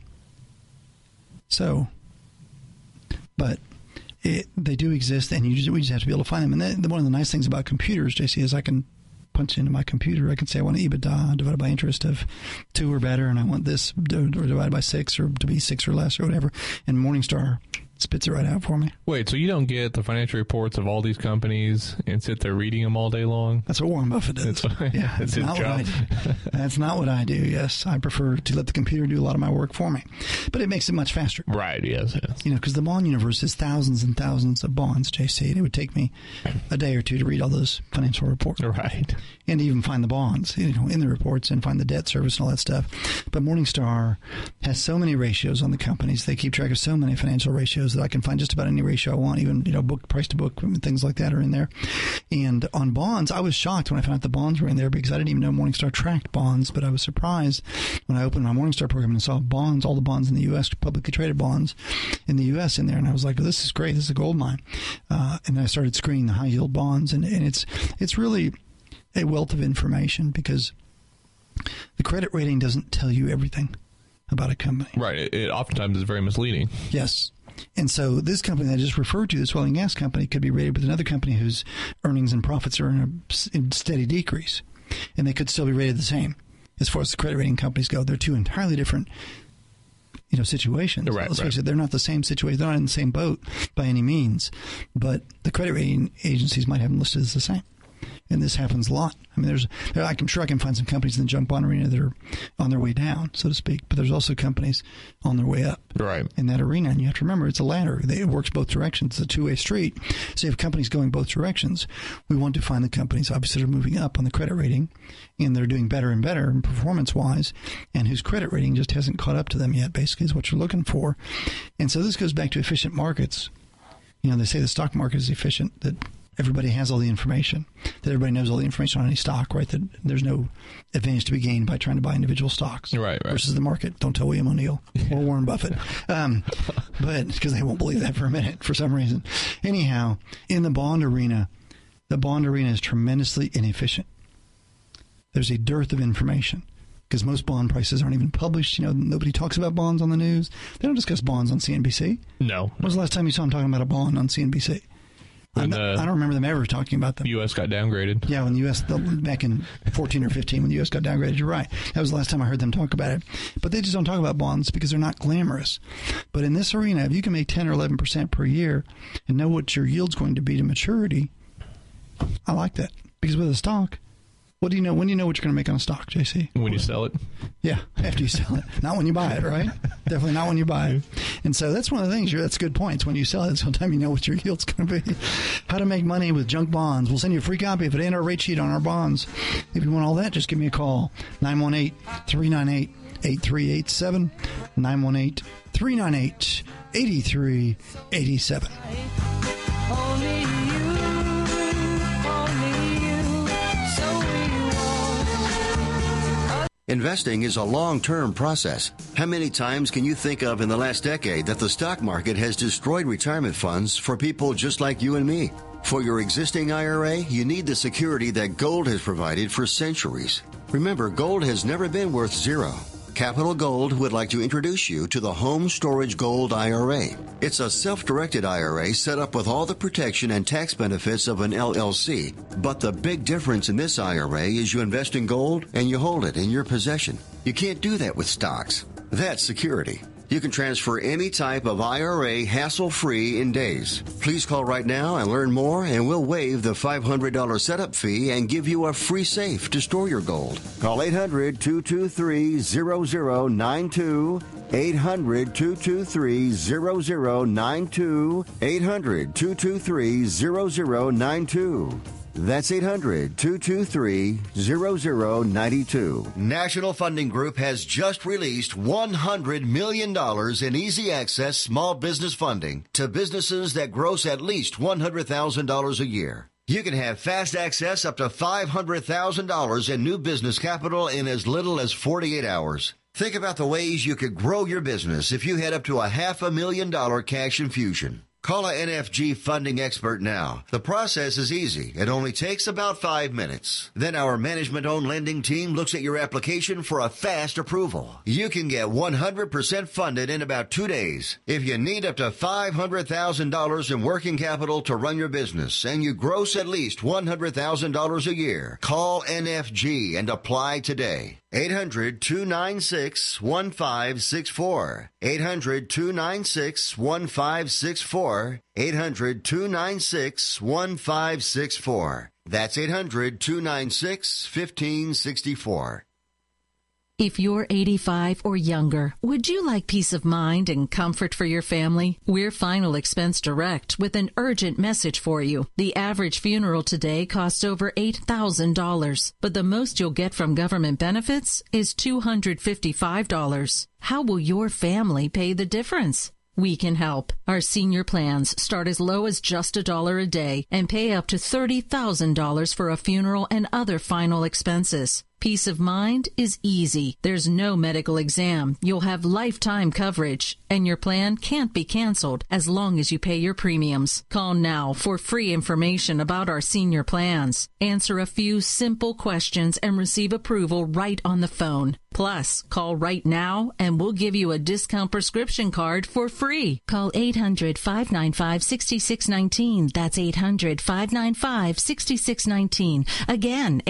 they do exist, and we just have to be able to find them. And one of the nice things about computers, JC, is I can punch into my computer. I can say I want an EBITDA divided by interest of 2 or better, and I want this divided by 6 or to be 6 or less or whatever. And Morningstar spits it right out for me. Wait, so you don't get the financial reports of all these companies and sit there reading them all day long? That's what Warren Buffett does. That's his job. That's not what I do, yes. I prefer to let the computer do a lot of my work for me. But it makes it much faster. Right, yes. Because the bond universe is thousands and thousands of bonds, JC. It would take me a day or two to read all those financial reports. Right. And even find the bonds, in the reports and find the debt service and all that stuff. But Morningstar has so many ratios on the companies. They keep track of so many financial ratios that I can find just about any ratio I want, even, book price to book, things like that are in there. And on bonds, I was shocked when I found out the bonds were in there because I didn't even know Morningstar tracked bonds, but I was surprised when I opened my Morningstar program and saw bonds, all the bonds in the U.S., publicly traded bonds in the U.S. in there. And I was like, well, this is great. This is a gold mine. And then I started screening the high yield bonds, and it's really a wealth of information because the credit rating doesn't tell you everything about a company. Right. It oftentimes is very misleading. Yes. And so this company that I just referred to, this oil and gas company, could be rated with another company whose earnings and profits are in steady decrease. And they could still be rated the same. as far as the credit rating companies go. They're two entirely different situations. Right, Let's face it, they're not the same situation. They're not in the same boat by any means. But the credit rating agencies might have them listed as the same. And this happens a lot. I mean, I'm sure I can find some companies in the junk bond arena that are on their way down, so to speak. But there's also companies on their way up in that arena. And you have to remember, it's a ladder. It works both directions. It's a two-way street. So you have companies going both directions. We want to find the companies, obviously, that are moving up on the credit rating, and they're doing better and better performance-wise, and whose credit rating just hasn't caught up to them yet, basically, is what you're looking for. And so this goes back to efficient markets. They say the stock market is efficient, that everybody has all the information, that everybody knows all the information on any stock, right? That there's no advantage to be gained by trying to buy individual stocks versus the market. Don't tell William O'Neill or Warren Buffett. But because they won't believe that for a minute for some reason. Anyhow, in the bond arena is tremendously inefficient. There's a dearth of information because most bond prices aren't even published. Nobody talks about bonds on the news. They don't discuss bonds on CNBC. No. When was the last time you saw them talking about a bond on CNBC? I don't remember them ever talking about them. The U.S. got downgraded. Yeah, when the U.S. back in 14 or 15, when the U.S. got downgraded, you're right. That was the last time I heard them talk about it. But they just don't talk about bonds because they're not glamorous. But in this arena, if you can make 10 or 11% per year and know what your yield's going to be to maturity, I like that. Because with a stock, what do you know? When do you know what you're going to make on a stock, JC? When you sell it. Yeah, after you sell it. Not when you buy it, right? Definitely not when you buy it. And so that's one of the things. That's a good point. It's when you sell it, sometime you know what your yield's going to be. How to make money with junk bonds. We'll send you a free copy of it and our rate sheet on our bonds. If you want all that, just give me a call. 918-398-8387. 918-398-8387. Investing is a long-term process. How many times can you think of in the last decade that the stock market has destroyed retirement funds for people just like you and me? For your existing IRA, you need the security that gold has provided for centuries. Remember, gold has never been worth zero. Capital Gold would like to introduce you to the Home Storage Gold IRA. It's a self-directed IRA set up with all the protection and tax benefits of an LLC. But the big difference in this IRA is you invest in gold and you hold it in your possession. You can't do that with stocks. That's security. You can transfer any type of IRA hassle-free in days. Please call right now and learn more, and we'll waive the $500 setup fee and give you a free safe to store your gold. Call 800-223-0092. 800-223-0092. 800-223-0092. That's 800-223-0092. National Funding Group has just released $100 million in easy access small business funding to businesses that gross at least $100,000 a year. You can have fast access up to $500,000 in new business capital in as little as 48 hours. Think about the ways you could grow your business if you had up to a $500,000 cash infusion. Call a NFG funding expert now. The process is easy. It only takes about 5 minutes. Then our management-owned lending team looks at your application for a fast approval. You can get 100% funded in about 2 days. If you need up to $500,000 in working capital to run your business and you gross at least $100,000 a year, call NFG and apply today. 800-296-1564. 800-296-1564. 800-296-1564. That's 800-296-1564. If you're 85 or younger, would you like peace of mind and comfort for your family? We're Final Expense Direct with an urgent message for you. The average funeral today costs over $8,000, but the most you'll get from government benefits is $255. How will your family pay the difference? We can help. Our senior plans start as low as just $1 a day and pay up to $30,000 for a funeral and other final expenses. Peace of mind is easy. There's no medical exam. You'll have lifetime coverage, and your plan can't be canceled as long as you pay your premiums. Call now for free information about our senior plans. Answer a few simple questions and receive approval right on the phone. Plus, call right now and we'll give you a discount prescription card for free. Call 800-595-6619. That's 800-595-6619. Again,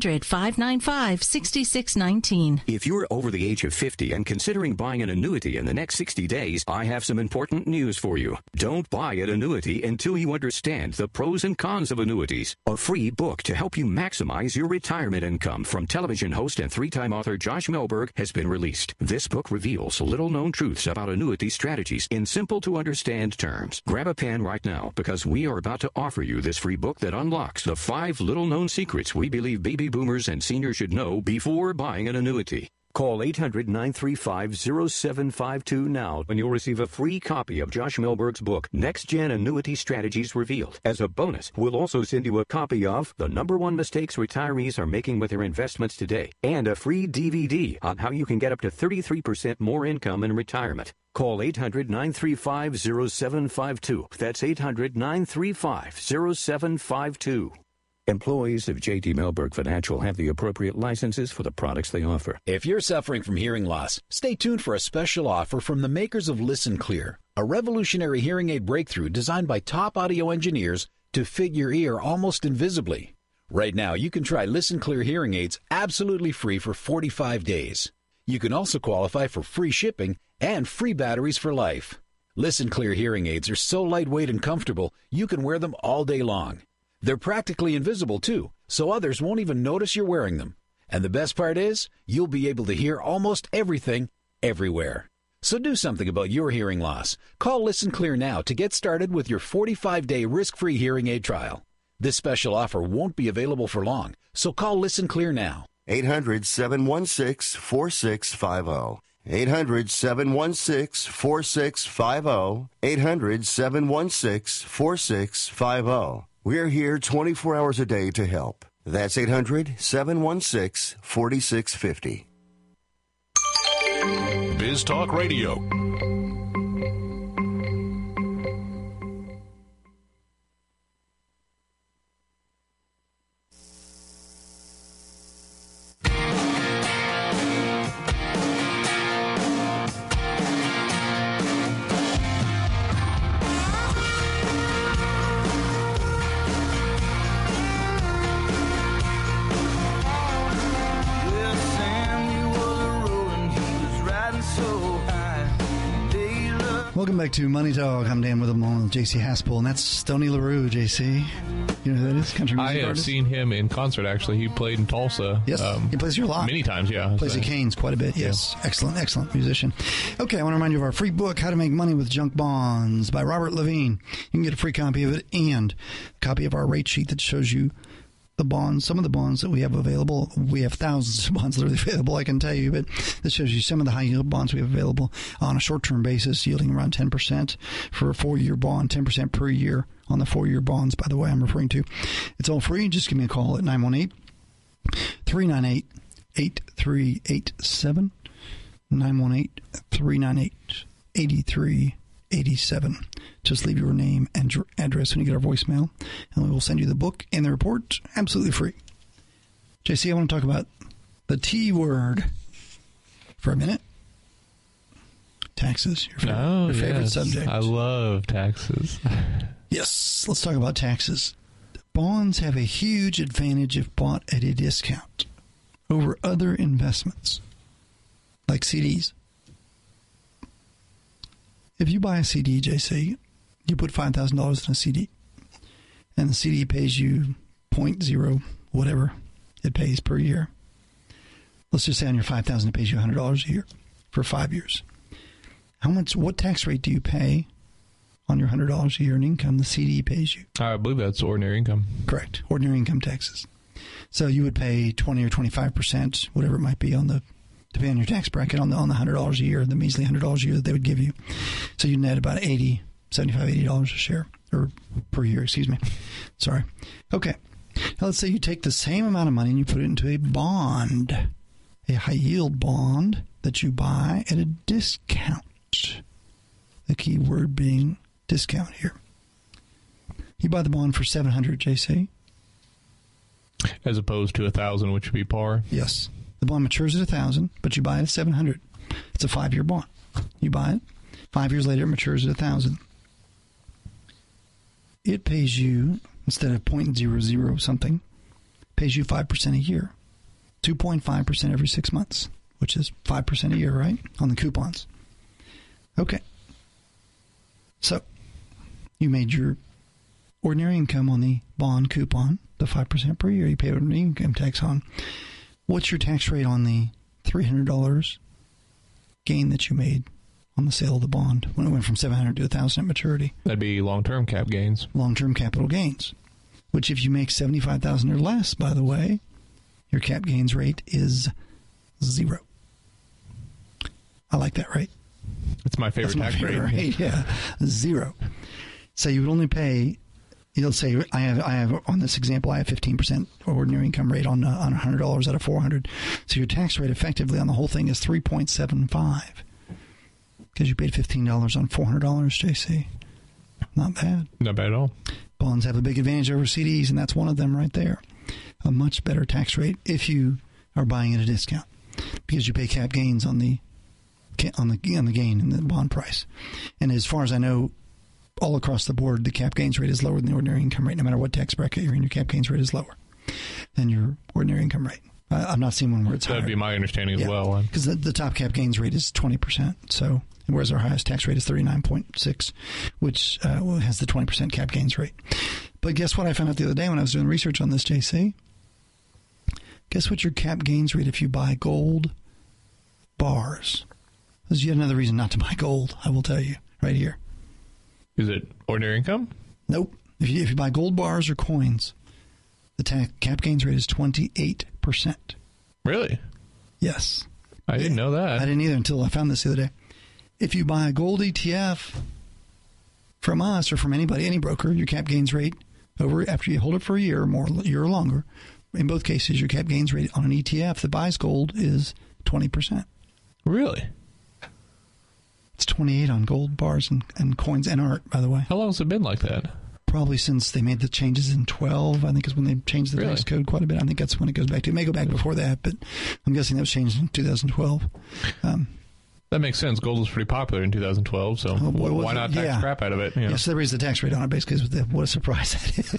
800-595-6619. If you're over the age of 50 and considering buying an annuity in the next 60 days, I have some important news for you. Don't buy an annuity until you understand the pros and cons of annuities. A free book to help you maximize your retirement income from television host and three-time author Josh Melberg has been released. This book reveals little-known truths about annuity strategies in simple-to-understand terms. Grab a pen right now because we are about to offer you this free book that unlocks the 5 little-known secrets we believe baby boomers and seniors should know before buying an annuity. Call 800-935-0752 now and you'll receive a free copy of Josh Melberg's book, Next Gen Annuity Strategies Revealed. As a bonus, we'll also send you a copy of The Number 1 Mistakes Retirees Are Making with Their Investments Today and a free DVD on how you can get up to 33% more income in retirement. Call 800-935-0752. That's 800-935-0752. Employees of J.D. Melberg Financial have the appropriate licenses for the products they offer. If you're suffering from hearing loss, stay tuned for a special offer from the makers of Listen Clear, a revolutionary hearing aid breakthrough designed by top audio engineers to fit your ear almost invisibly. Right now, you can try Listen Clear hearing aids absolutely free for 45 days. You can also qualify for free shipping and free batteries for life. Listen Clear hearing aids are so lightweight and comfortable, you can wear them all day long. They're practically invisible, too, so others won't even notice you're wearing them. And the best part is, you'll be able to hear almost everything, everywhere. So do something about your hearing loss. Call Listen Clear now to get started with your 45-day risk-free hearing aid trial. This special offer won't be available for long, so call Listen Clear now. 800-716-4650. 800-716-4650. 800-716-4650. We're here 24 hours a day to help. That's 800-716-4650. Biz Talk Radio. Welcome back to Money Talk. I'm Dan Witham along with J.C. Haspel, and that's Stoney LaRue, J.C. You know who that is? Country music I have artist? seen him in concert, actually. He played in Tulsa. Yes, he plays here a lot. Many times, yeah. Plays at Canes quite a bit, yes. Yeah. Excellent musician. Okay, I want to remind you of our free book, How to Make Money with Junk Bonds by Robert Levine. You can get a free copy of it and a copy of our rate sheet that shows you the bonds, some of the bonds that we have available. We have thousands of bonds that are available, I can tell you, but this shows you some of the high-yield bonds we have available on a short-term basis, yielding around 10% for a 4-year bond, 10% per year on the 4-year bonds, by the way, I'm referring to. It's all free. Just give me a call at 918-398-8387, 918-398-8387. Just leave your name and address when you get our voicemail, and we will send you the book and the report absolutely free. JC, I want to talk about the T word for a minute. Taxes, your favorite subject. I love taxes. Yes, let's talk about taxes. Bonds have a huge advantage if bought at a discount over other investments, like CDs. If you buy a CD, JC, you put $5,000 in a CD, and the CD pays you 0.0 whatever it pays per year. Let's just say on your $5,000 it pays you $100 a year for 5 years. What tax rate do you pay on your $100 a year in income the CD pays you? I believe that's ordinary income. Correct. Ordinary income taxes. So you would pay 20 or 25%, whatever it might be, depending on your tax bracket, on the $100 a year, the measly $100 a year that they would give you. So you net about $75, $80 a share, or per year, excuse me. Sorry. Okay. Now let's say you take the same amount of money and you put it into a bond, a high-yield bond that you buy at a discount. The key word being discount here. You buy the bond for $700, JC. As opposed to $1,000, which would be par? Yes. The bond matures at $1,000, but you buy it at $700. It's a 5-year bond. You buy it. 5 years later, it matures at $1,000. It pays you, instead of 0.00 something, pays you 5% a year. 2.5% every 6 months, which is 5% a year, right? On the coupons. Okay. So, you made your ordinary income on the bond coupon, the 5% per year you pay ordinary income tax on. What's your tax rate on the $300 gain that you made on the sale of the bond when it went from $700 to $1,000 at maturity? That'd be long-term cap gains. Long-term capital gains, which if you make $75,000 or less, by the way, your cap gains rate is 0. I like that rate. It's my favorite tax rate. Yeah, 0. So you would only pay. You'll say I have on this example I have 15% ordinary income rate on $100 out of $400. So your tax rate effectively on the whole thing is 3.75 because you paid $15 on $400. JC, not bad. Not bad at all. Bonds have a big advantage over CDs, and that's one of them right there. A much better tax rate if you are buying at a discount because you pay cap gains on the gain in the bond price. And as far as I know, all across the board, the cap gains rate is lower than the ordinary income rate. No matter what tax bracket you're in, your cap gains rate is lower than your ordinary income rate. I'm not seeing one where it's higher. That'd be my understanding as well. Because the top cap gains rate is 20%. So, whereas our highest tax rate is 39.6, which has the 20% cap gains rate. But guess what I found out the other day when I was doing research on this, JC? Guess what your cap gains rate if you buy gold bars? There's yet another reason not to buy gold, I will tell you, right here. Is it ordinary income? Nope. If you buy gold bars or coins, the cap gains rate is 28%. Really? Yes. I didn't know that. I didn't either until I found this the other day. If you buy a gold ETF from us or from anybody, any broker, your cap gains rate after you hold it for a year or longer, in both cases, your cap gains rate on an ETF that buys gold is 20%. Really? It's 28 on gold bars and coins and art, by the way. How long has it been like that? Probably since they made the changes in 12, I think is when they changed the tax code quite a bit. I think that's when it goes back to. It may go back before that, but I'm guessing that was changed in 2012. That makes sense. Gold was pretty popular in 2012, so why not tax crap out of it? Yeah, so they raised the tax rate on it, basically. What a surprise that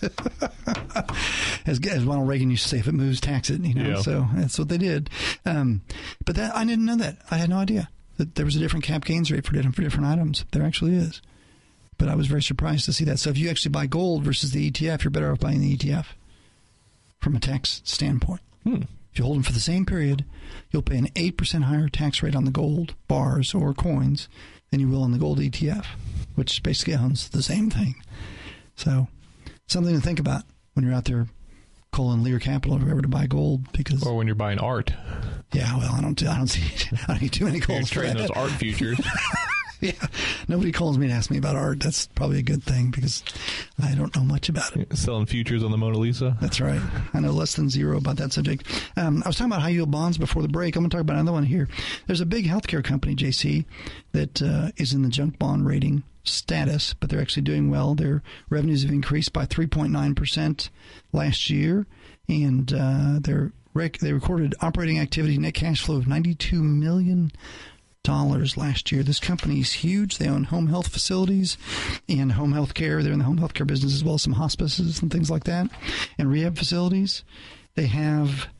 is. As Ronald Reagan used to say, if it moves, tax it. So that's what they did. But that I didn't know that. I had no idea that there was a different cap gains rate for different items. There actually is. But I was very surprised to see that. So if you actually buy gold versus the ETF, you're better off buying the ETF from a tax standpoint. If you hold them for the same period, you'll pay an 8% higher tax rate on the gold bars or coins than you will on the gold ETF, which basically owns the same thing. So something to think about when you're out there calling Lear Capital or whoever to buy gold, or when you're buying art. Yeah, well, I don't need too many calls. You're trading those art futures. Yeah, nobody calls me to ask me about art. That's probably a good thing because I don't know much about it. Selling futures on the Mona Lisa. That's right. I know less than zero about that subject. I was talking about high yield bonds before the break. I'm going to talk about another one here. There's a big healthcare company, JC, that is in the junk bond rating status, but they're actually doing well. Their revenues have increased by 3.9% last year, and they recorded operating activity net cash flow of $92 million last year. This company is huge. They own home health facilities and home health care. They're in the home health care business as well as some hospices and things like that and rehab facilities. They have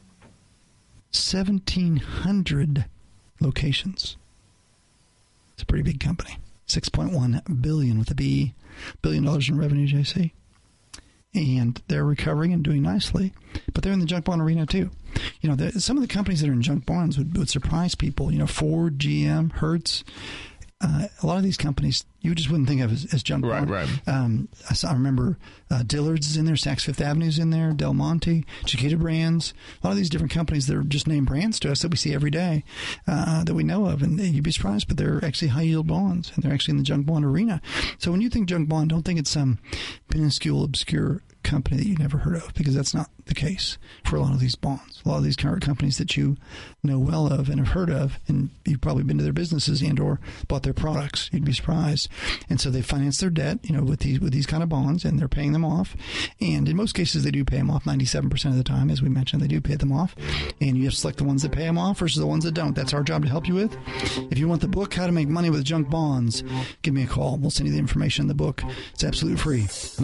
1,700 locations. It's a pretty big company. $6.1 billion with a B, $1 billion in revenue, JC. And they're recovering and doing nicely, but they're in the junk bond arena too. Some of the companies that are in junk bonds would surprise people. Ford, GM, Hertz. A lot of these companies you just wouldn't think of as junk bond. Right. I remember Dillard's is in there, Saks Fifth Avenue's in there, Del Monte, Chiquita Brands. A lot of these different companies that are just named brands to us that we see every day that we know of, and you'd be surprised, but they're actually high yield bonds, and they're actually in the junk bond arena. So when you think junk bond, don't think it's some minuscule, obscure company that you never heard of, because that's not the case for a lot of these bonds. A lot of these current companies that you know well of and have heard of, and you've probably been to their businesses and or bought their products. You'd be surprised. And so they finance their debt, with these kind of bonds, and they're paying them off. And in most cases, they do pay them off 97% of the time. As we mentioned, they do pay them off. And you have to select the ones that pay them off versus the ones that don't. That's our job to help you with. If you want the book, How to Make Money with Junk Bonds, give me a call. We'll send you the information in the book. It's absolutely free.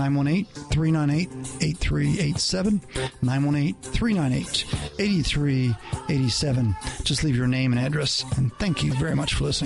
918-398-8387. 918-398-8387. Just leave your name and address. And thank you very much for listening.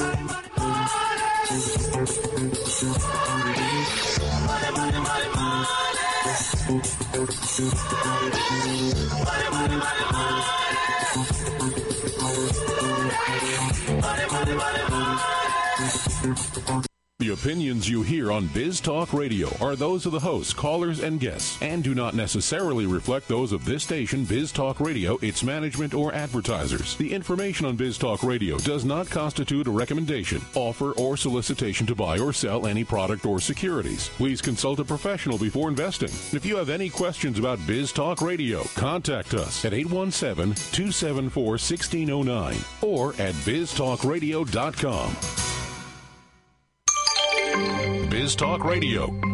The opinions you hear on Biz Talk Radio are those of the hosts, callers, and guests, and do not necessarily reflect those of this station, Biz Talk Radio, its management, or advertisers. The information on Biz Talk Radio does not constitute a recommendation, offer, or solicitation to buy or sell any product or securities. Please consult a professional before investing. If you have any questions about Biz Talk Radio, contact us at 817-274-1609 or at biztalkradio.com. Biz Talk Radio,